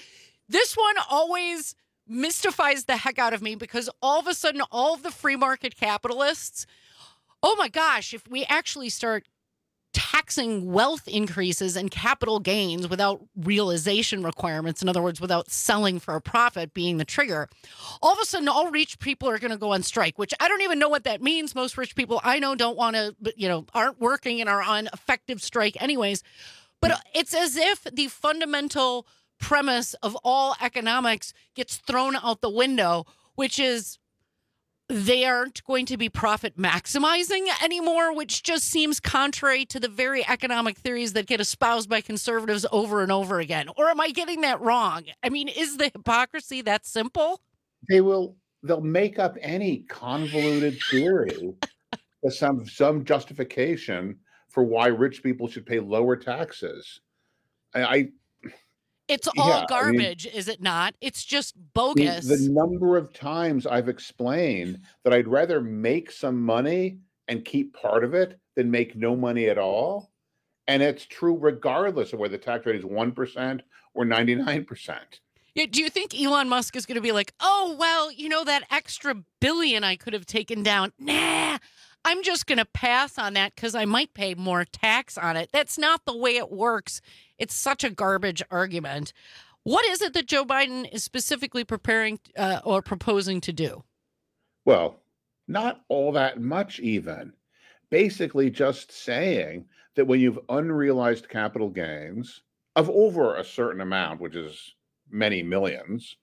This one always mystifies the heck out of me because all of a sudden, all of the free market capitalists, oh my gosh, if we actually start taxing wealth increases and capital gains without realization requirements, in other words, without selling for a profit being the trigger, all of a sudden all rich people are going to go on strike, which I don't even know what that means. Most rich people I know don't want to, you know, aren't working and are on effective strike anyways. But it's as if the fundamental premise of all economics gets thrown out the window, which is they aren't going to be profit maximizing anymore, which just seems contrary to the very economic theories that get espoused by conservatives over and over again. Or am I getting that wrong? I mean, is the hypocrisy that simple? They will, they'll make up any convoluted theory as some, some justification for why rich people should pay lower taxes. I, I It's all yeah, garbage, I mean, is it not? It's just bogus. The, the number of times I've explained that I'd rather make some money and keep part of it than make no money at all. And it's true regardless of whether the tax rate is one percent or ninety-nine percent. Yeah, do you think Elon Musk is going to be like, oh, well, you know, that extra billion I could have taken down? Nah, I'm just going to pass on that because I might pay more tax on it. That's not the way it works. It's such a garbage argument. What is it that Joe Biden is specifically preparing uh, or proposing to do? Well, not all that much even. Basically just saying that when you've unrealized capital gains of over a certain amount, which is many millions,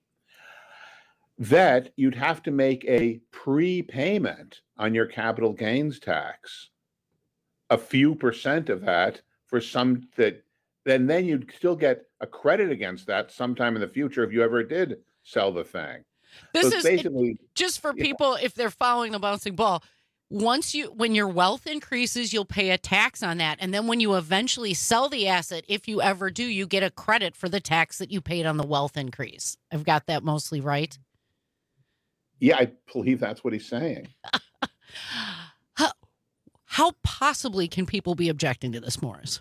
that you'd have to make a prepayment on your capital gains tax, a few percent of that for some that then then you'd still get a credit against that sometime in the future if you ever did sell the thing. This so is basically it, just for yeah. people if they're following the bouncing ball. Once you when your wealth increases, you'll pay a tax on that, and then when you eventually sell the asset, if you ever do, you get a credit for the tax that you paid on the wealth increase. I've got that mostly right. Yeah, I believe that's what he's saying. how, how possibly can people be objecting to this, Morris?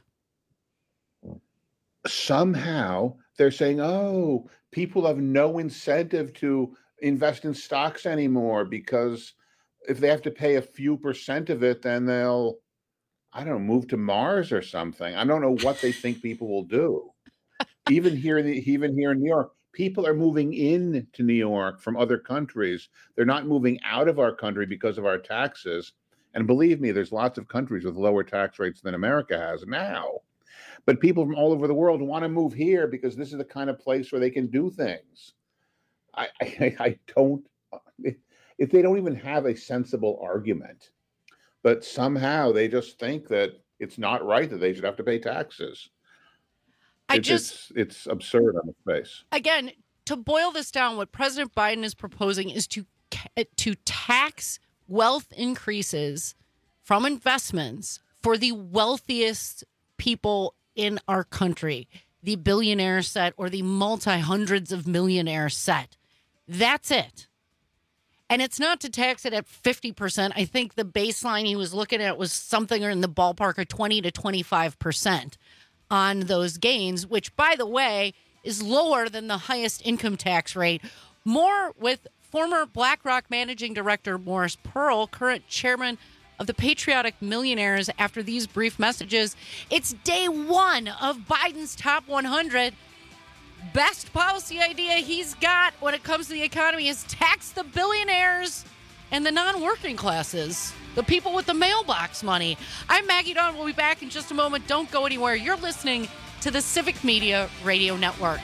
Somehow they're saying, oh, people have no incentive to invest in stocks anymore because if they have to pay a few percent of it, then they'll, I don't know, move to Mars or something. I don't know what they think people will do. Even here, in the, even here in New York, people are moving in to New York from other countries. They're not moving out of our country because of our taxes. And believe me, there's lots of countries with lower tax rates than America has now. But people from all over the world want to move here because this is the kind of place where they can do things. I, I, I don't, if they don't even have a sensible argument, but somehow they just think that it's not right that they should have to pay taxes. I it, just, it's, it's absurd on its face. Again, to boil this down, what President Biden is proposing is to to tax wealth increases from investments for the wealthiest people in our country, the billionaire set or the multi-hundreds of millionaire set. That's it. And it's not to tax it at fifty percent. I think the baseline he was looking at was something in the ballpark of twenty to twenty-five percent on those gains, which, by the way, is lower than the highest income tax rate. More with former BlackRock managing director Morris Pearl, current chairman of the Patriotic Millionaires, after these brief messages. It's day one of Biden's top one hundred. Best policy idea he's got when it comes to the economy is tax the billionaires and the non-working classes, the people with the mailbox money. I'm Maggie Dawn. We'll be back in just a moment. Don't go anywhere. You're listening to the Civic Media Radio Network.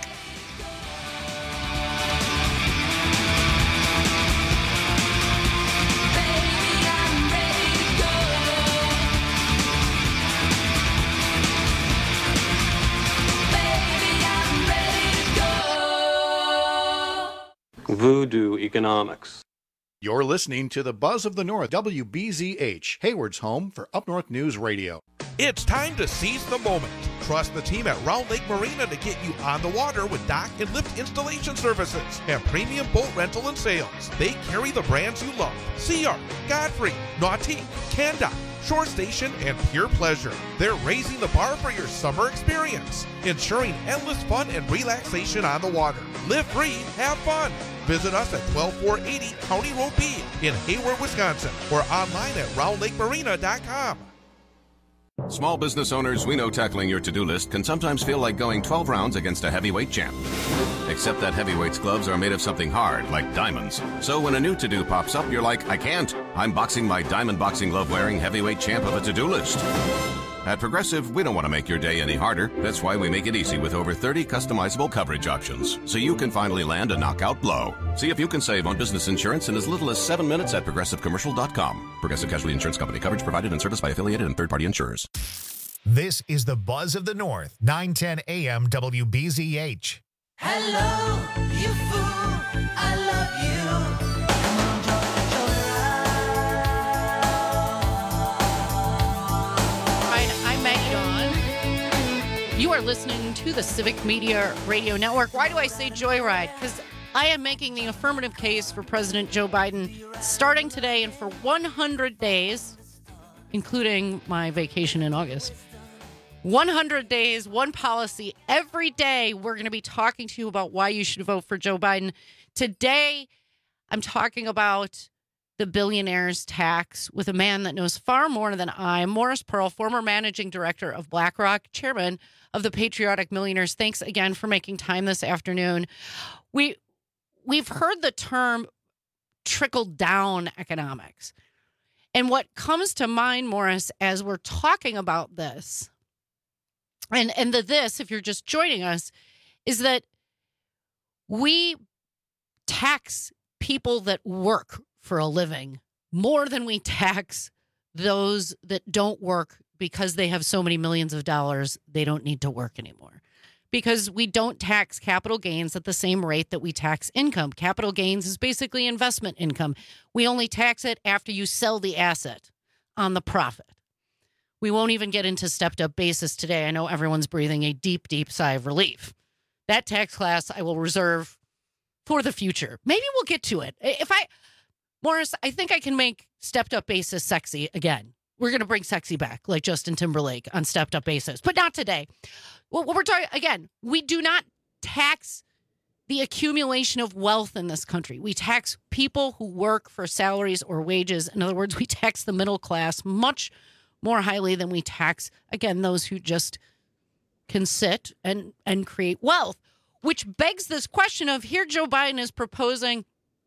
Voodoo Economics. You're listening to the Buzz of the North, W B Z H, Hayward's home for Up North News Radio. It's time to seize the moment. Trust the team at Round Lake Marina to get you on the water with dock and lift installation services and premium boat rental and sales. They carry the brands you love: Sea Ark, Godfrey, Nautique, Canda, Shore Station, and Pure Pleasure. They're raising the bar for your summer experience, ensuring endless fun and relaxation on the water. Live free, have fun. Visit us at twelve four eighty County Road B in Hayward, Wisconsin, or online at round lake marina dot com. Small business owners, we know tackling your to-do list can sometimes feel like going twelve rounds against a heavyweight champ. Except that heavyweight's gloves are made of something hard, like diamonds. So when a new to-do pops up, you're like, I can't. I'm boxing my diamond boxing glove-wearing heavyweight champ of a to-do list. At Progressive, we don't want to make your day any harder. That's why we make it easy with over thirty customizable coverage options, so you can finally land a knockout blow. See if you can save on business insurance in as little as seven minutes at progressive commercial dot com. Progressive Casualty Insurance Company. Coverage provided and serviced by affiliated and third-party insurers. This is the Buzz of the North, nine ten A M W B Z H. Hello, you fool, I love you. You are listening to the Civic Media Radio Network. Why do I say joyride? Because I am making the affirmative case for President Joe Biden starting today and for one hundred days, including my vacation in August. one hundred days, one policy. Every day we're going to be talking to you about why you should vote for Joe Biden. Today, I'm talking about the billionaire's tax with a man that knows far more than I, Morris Pearl, former managing director of BlackRock, chairman of the Patriotic Millionaires. Thanks again for making time this afternoon. We, we've heard the term trickle-down economics. And what comes to mind, Morris, as we're talking about this, and, and the this, if you're just joining us, is that we tax people that work for a living more than we tax those that don't work because they have so many millions of dollars they don't need to work anymore. Because we don't tax capital gains at the same rate that we tax income. Capital gains is basically investment income. We only tax it after you sell the asset on the profit. We won't even get into stepped up basis today. I know everyone's breathing a deep, deep sigh of relief. That tax class I will reserve for the future. Maybe we'll get to it. If I... Morris, I think I can make stepped up basis sexy again. We're going to bring sexy back like Justin Timberlake on stepped up basis, but not today. Well, we're talking again, we do not tax the accumulation of wealth in this country. We tax people who work for salaries or wages. In other words, we tax the middle class much more highly than we tax, again, those who just can sit and, and create wealth, which begs this question of here Joe Biden is proposing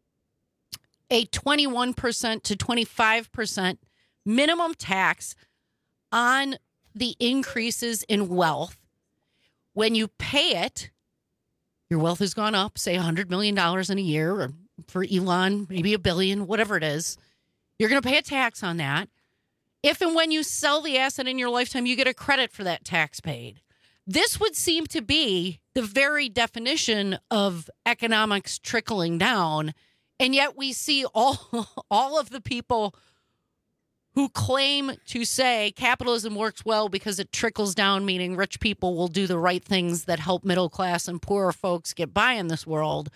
a twenty-one percent to twenty-five percent minimum tax on the increases in wealth. When you pay it, your wealth has gone up, say one hundred million dollars in a year, or for Elon, maybe a billion, whatever it is. You're going to pay a tax on that. If and when you sell the asset in your lifetime, you get a credit for that tax paid. This would seem to be the very definition of economics trickling down. And yet we see all, all of the people who claim to say capitalism works well because it trickles down, meaning rich people will do the right things that help middle class and poorer folks get by in this world.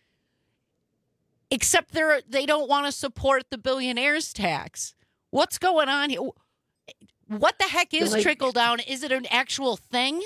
Except they're, they don't want to support the billionaire's tax. What's going on here? What the heck is like, trickle down? Is it an actual thing?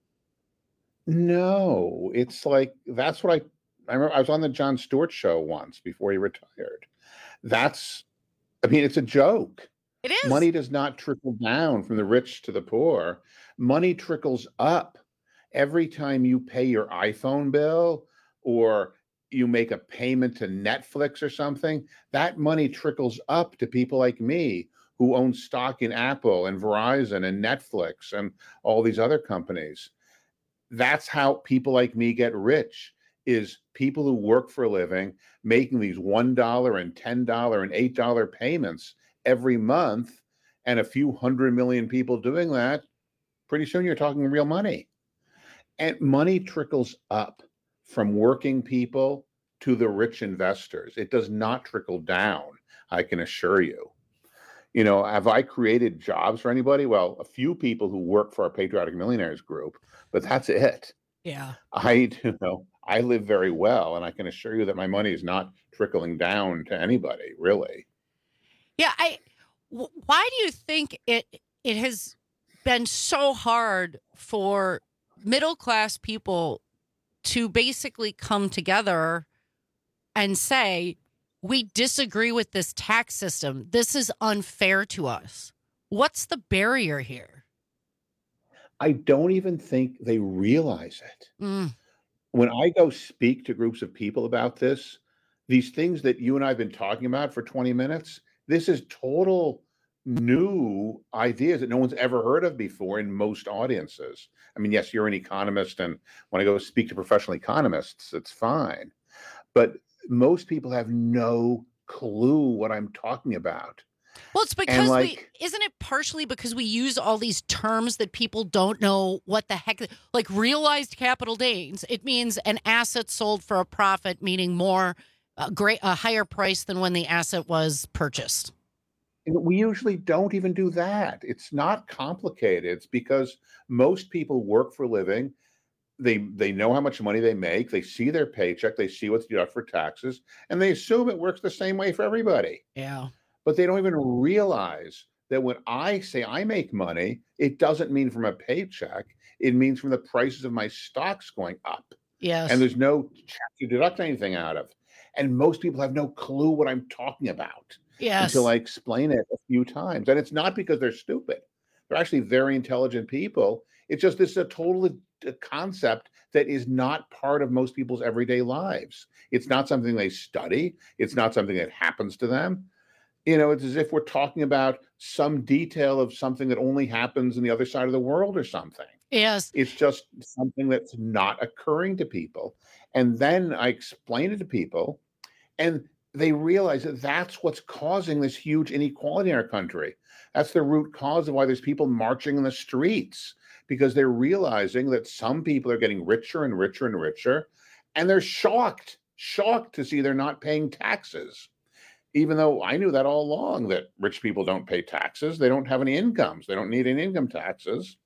No, it's like, that's what I, I remember I was on the Jon Stewart show once before he retired. That's, I mean, it's a joke. It is. Money does not trickle down from the rich to the poor. Money trickles up. Every time you pay your iPhone bill or you make a payment to Netflix or something, that money trickles up to people like me who own stock in Apple and Verizon and Netflix and all these other companies. That's how people like me get rich, is people who work for a living making these one dollar and ten dollars and eight dollars payments every month, and a few hundred million people doing that. Pretty soon you're talking real money. And money trickles up from working people to the rich investors. It does not trickle down, I can assure you. You know, have I created jobs for anybody? Well, a few people who work for our Patriotic Millionaires group, but that's it. Yeah. I, you know, I live very well, and I can assure you that my money is not trickling down to anybody, really. Yeah, I Why do you think it it has been so hard for middle class people to basically come together and say, we disagree with this tax system. This is unfair to us. What's the barrier here? I don't even think they realize it. Mm. When I go speak to groups of people about this, these things that you and I have been talking about for twenty minutes, this is total new ideas that no one's ever heard of before in most audiences. I mean, yes, you're an economist, and when I go speak to professional economists, it's fine. But most people have no clue what I'm talking about. Well, it's because like, we, isn't it partially because we use all these terms that people don't know what the heck, like realized capital gains. It means an asset sold for a profit, meaning more, uh, great, a higher price than when the asset was purchased. We usually don't even do that. It's not complicated. It's because most people work for a living. They they know how much money they make. They see their paycheck. They see what's deducted for taxes, and they assume it works the same way for everybody. Yeah. But they don't even realize that when I say I make money, it doesn't mean from a paycheck. It means from the prices of my stocks going up. Yes. And there's no check to deduct anything out of. And most people have no clue what I'm talking about. Yes. Until I explain it a few times. And it's not because they're stupid. They're actually very intelligent people. It's just this is a total a concept that is not part of most people's everyday lives. It's not something they study. It's not something that happens to them. You know, it's as if we're talking about some detail of something that only happens in the other side of the world or something. Yes. It's just something that's not occurring to people. And then I explain it to people, and they realize that that's what's causing this huge inequality in our country. That's the root cause of why there's people marching in the streets, because they're realizing that some people are getting richer and richer and richer, and they're shocked, shocked to see they're not paying taxes. Even though I knew that all along, that rich people don't pay taxes. They don't have any incomes. They don't need any income taxes.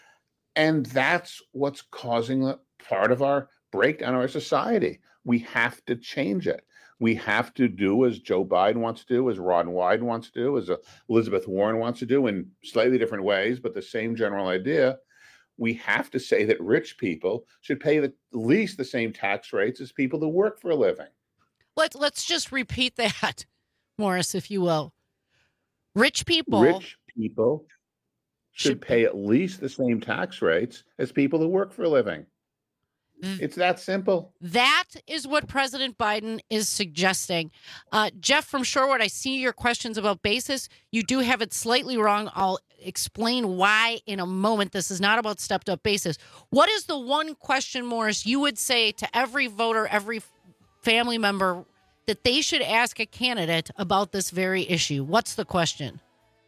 And that's what's causing a part of our breakdown of our society. We have to change it. We have to do as Joe Biden wants to do, as Ron Wyden wants to do, as Elizabeth Warren wants to do, in slightly different ways, but the same general idea. We have to say that rich people should pay the, at least the same tax rates as people who work for a living. Let's, let's just repeat that, Morris, if you will. Rich people... Rich people should, should pay at least the same tax rates as people who work for a living. It's that simple. That is what President Biden is suggesting. Uh, Jeff from Shorewood, I see your questions about basis. You do have it slightly wrong. I'll explain why in a moment. This is not about stepped up basis. What is the one question, Morris, you would say to every voter, every family member, that they should ask a candidate about this very issue? What's the question?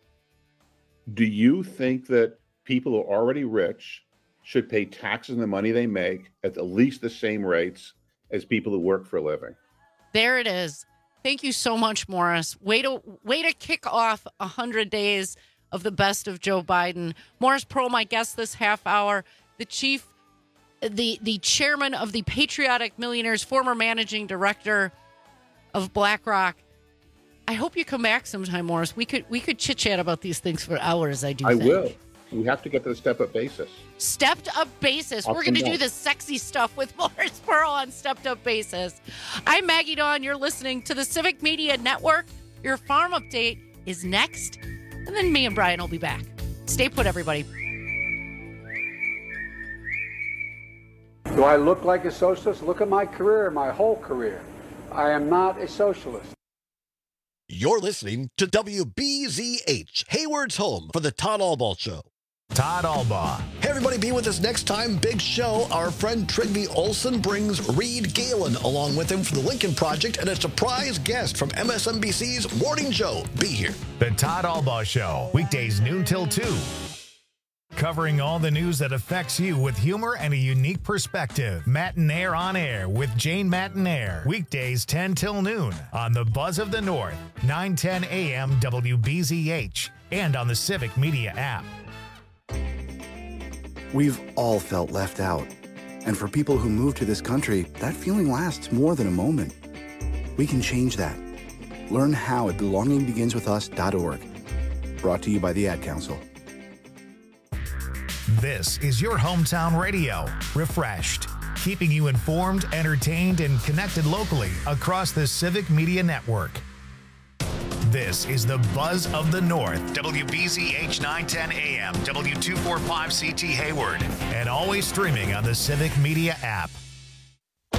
Do you think that people who are already rich should pay taxes on the money they make at at least the same rates as people who work for a living? There it is. Thank you so much, Morris. Way to way to kick off one hundred days of the best of Joe Biden. Morris Pearl, my guest this half hour, the chief, the, the chairman of the Patriotic Millionaires, former managing director of BlackRock. I hope you come back sometime, Morris. We could we could chit-chat about these things for hours, I do I think. will. We have to get to the step-up basis. Stepped up basis. I'll We're going to come do back. the sexy stuff with Morris Pearl on Stepped Up Basis. I'm Maggie Dawn. You're listening to the Civic Media Network. Your farm update is next. And then me and Brian will be back. Stay put, everybody. Do I look like a socialist? Look at my career, my whole career. I am not a socialist. You're listening to W B Z H, Hayward's home for the Todd Albaugh Show. Todd Albaugh. Hey, everybody, be with us next time. Big show. Our friend Trygve Olsen brings Reed Galen along with him for the Lincoln Project and a surprise guest from M S N B C's Morning Show. Be here. The Todd Albaugh Show, weekdays noon till two. Covering all the news that affects you with humor and a unique perspective. Matinaire on Air with Jane Matinaire. Weekdays ten till noon on the Buzz of the North, nine ten a.m. W B Z H, and on the Civic Media app. We've all felt left out. And for people who move to this country, that feeling lasts more than a moment. We can change that. Learn how at belonging begins with us dot org. Brought to you by the Ad Council. This is your hometown radio, refreshed, keeping you informed, entertained, and connected locally across the Civic Media Network. This is the Buzz of the North, W B Z H nine ten A M, W two forty-five C T Hayward, and always streaming on the Civic Media app.